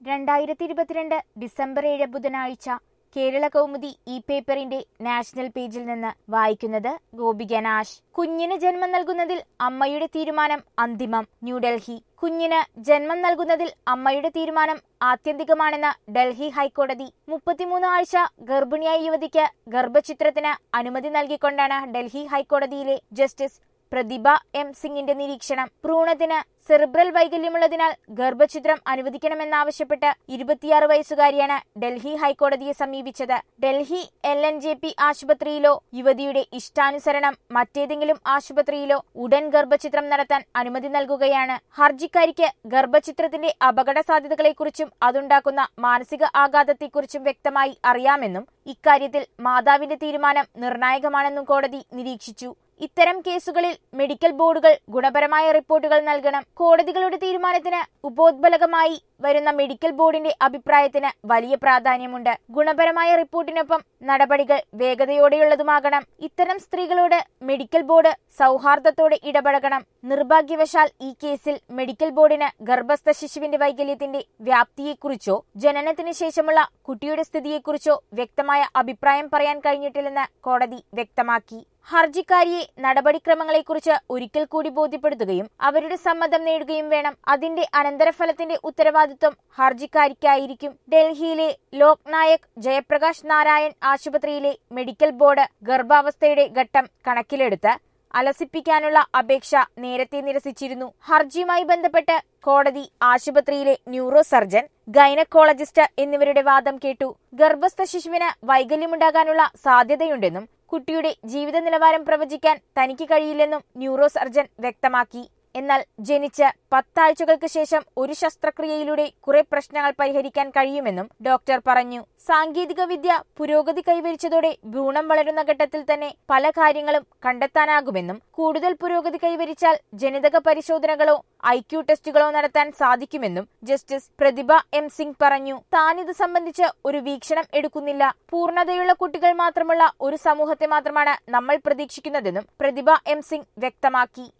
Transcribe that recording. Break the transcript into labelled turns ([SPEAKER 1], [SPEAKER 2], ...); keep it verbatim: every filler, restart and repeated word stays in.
[SPEAKER 1] രണ്ടായിരത്തി ഇരുപത്തിരണ്ട് ഡിസംബർ ഏഴ് ബുധനാഴ്ച കേരള കൗമുദി ഈ പേപ്പറിന്റെ നാഷണൽ പേജിൽ നിന്ന് വായിക്കുന്നത് ഗോപിക നാശ്. കുഞ്ഞിന് ജന്മം നൽകുന്നതിൽ അമ്മയുടെ തീരുമാനം അന്തിമം. ന്യൂഡൽഹി. കുഞ്ഞിന് ജന്മം നൽകുന്നതിൽ അമ്മയുടെ തീരുമാനം ആത്യന്തികമാണെന്ന് ഡൽഹി ഹൈക്കോടതി. മുപ്പത്തിമൂന്ന് ആഴ്ച ഗർഭിണിയായ യുവതിക്ക് ഗർഭചിത്രത്തിന് അനുമതി നൽകിക്കൊണ്ടാണ് ഡൽഹി ഹൈക്കോടതിയിലെ ജസ്റ്റിസ് പ്രതിഭ എം സിംഗിന്റെ നിരീക്ഷണം. ഭ്രൂണത്തിന് സെറിബ്രൽ വൈകല്യമുള്ളതിനാൽ ഗർഭചിത്രം അനുവദിക്കണമെന്നാവശ്യപ്പെട്ട് ഇരുപത്തിയാറ് വയസ്സുകാരിയാണ് ഡൽഹി ഹൈക്കോടതിയെ സമീപിച്ചത്. Delhi L N J P ആശുപത്രിയിലോ യുവതിയുടെ ഇഷ്ടാനുസരണം മറ്റേതെങ്കിലും ആശുപത്രിയിലോ ഉടൻ ഗർഭചിത്രം നടത്താൻ അനുമതി നൽകുകയാണ്. ഹർജിക്കാരിക്ക് ഗർഭചിത്രത്തിന്റെ അപകട സാധ്യതകളെക്കുറിച്ചും അതുണ്ടാക്കുന്ന മാനസിക ആഘാതത്തെക്കുറിച്ചും വ്യക്തമായി അറിയാമെന്നും ഇക്കാര്യത്തിൽ മാതാവിന്റെ തീരുമാനം നിർണായകമാണെന്നും കോടതി നിരീക്ഷിച്ചു. ഇത്തരം കേസുകളിൽ മെഡിക്കൽ ബോർഡുകൾ ഗുണപരമായ റിപ്പോർട്ടുകൾ നൽകണം. കോടതികളുടെ തീരുമാനത്തിന് ഉപോദ്ബലകമായി വരുന്ന മെഡിക്കൽ ബോർഡിന്റെ അഭിപ്രായത്തിന് വലിയ പ്രാധാന്യമുണ്ട്. ഗുണപരമായ റിപ്പോർട്ടിനൊപ്പം നടപടികൾ വേഗതയോടെയുള്ളതുമാകണം. ഇത്തരം സ്ത്രീകളോട് മെഡിക്കൽ ബോർഡ് സൗഹാർദ്ദത്തോടെ ഇടപഴകണം. നിർഭാഗ്യവശാൽ ഈ കേസിൽ മെഡിക്കൽ ബോർഡിന് ഗർഭസ്ഥ ശിശുവിന്റെ വൈകല്യത്തിന്റെ വ്യാപ്തിയെക്കുറിച്ചോ ജനനത്തിന് ശേഷമുള്ള കുട്ടിയുടെ സ്ഥിതിയെക്കുറിച്ചോ വ്യക്തമായ അഭിപ്രായം പറയാൻ കഴിഞ്ഞിട്ടില്ലെന്ന് കോടതി വ്യക്തമാക്കി. ഹർജിക്കാരിയെ നടപടിക്രമങ്ങളെക്കുറിച്ച് ഒരിക്കൽ കൂടി ബോധ്യപ്പെടുത്തുകയും അവരുടെ സമ്മതം നേടുകയും വേണം. അതിന്റെ അനന്തരഫലത്തിന്റെ ഉത്തരവാദിത്വം ഹർജിക്കാരിക്കായിരിക്കും. ഡൽഹിയിലെ ലോക് നായക് ജയപ്രകാശ് നാരായൺ ആശുപത്രിയിലെ മെഡിക്കൽ ബോർഡ് ഗർഭാവസ്ഥയുടെ ഘട്ടം കണക്കിലെടുത്ത് അലസിപ്പിക്കാനുള്ള അപേക്ഷ നേരത്തെ നിരസിച്ചിരുന്നു. ഹർജിയുമായി ബന്ധപ്പെട്ട് കോടതി ആശുപത്രിയിലെ ന്യൂറോ സർജൻ, ഗൈനക്കോളജിസ്റ്റ് എന്നിവരുടെ വാദം കേട്ടു. ഗർഭസ്ഥ ശിശുവിന് വൈകല്യമുണ്ടാകാനുള്ള സാധ്യതയുണ്ടെന്നും കുട്ടിയുടെ ജീവിത നിലവാരം പ്രവചിക്കാൻ തനിക്ക് കഴിയില്ലെന്നും ന്യൂറോ സർജൻ വ്യക്തമാക്കി. എന്നാൽ ജനിച്ച് പത്താഴ്ചകൾക്ക് ശേഷം ഒരു ശസ്ത്രക്രിയയിലൂടെ കുറെ പ്രശ്നങ്ങൾ പരിഹരിക്കാൻ കഴിയുമെന്നും ഡോക്ടർ പറഞ്ഞു. സാങ്കേതിക വിദ്യ പുരോഗതി കൈവരിച്ചതോടെ ഭ്രൂണം വളരുന്ന ഘട്ടത്തിൽ തന്നെ പല കാര്യങ്ങളും കണ്ടെത്താനാകുമെന്നും കൂടുതൽ പുരോഗതി കൈവരിച്ചാൽ ജനിതക പരിശോധനകളോ ഐ ക്യു ടെസ്റ്റുകളോ നടത്താൻ സാധിക്കുമെന്നും ജസ്റ്റിസ് പ്രതിഭ എം സിംഗ് പറഞ്ഞു. താനിത് സംബന്ധിച്ച് ഒരു വീക്ഷണം എടുക്കുന്നില്ല. പൂർണ്ണതയുള്ള കുട്ടികൾ മാത്രമുള്ള ഒരു സമൂഹത്തെ മാത്രമാണ് നമ്മൾ പ്രതീക്ഷിക്കുന്നതെന്നും പ്രതിഭ എം സിംഗ് വ്യക്തമാക്കി.